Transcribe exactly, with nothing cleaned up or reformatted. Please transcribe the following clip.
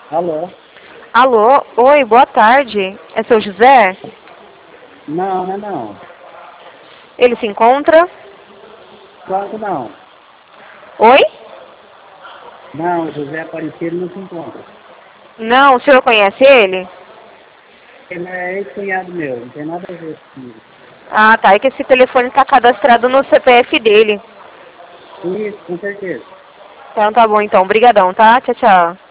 Alô? Alô? Oi, boa tarde. É seu José? Não, não é não. Ele se encontra? Claro que não. Oi? Não, o José Aparecido não se encontra. Não, o senhor conhece ele? Ele é ex-cunhado meu, não tem nada a ver comigo. Ah, tá. É que esse telefone está cadastrado no C P F dele. Isso, com certeza. Então tá bom, então. Obrigadão, tá? Tchau, tchau.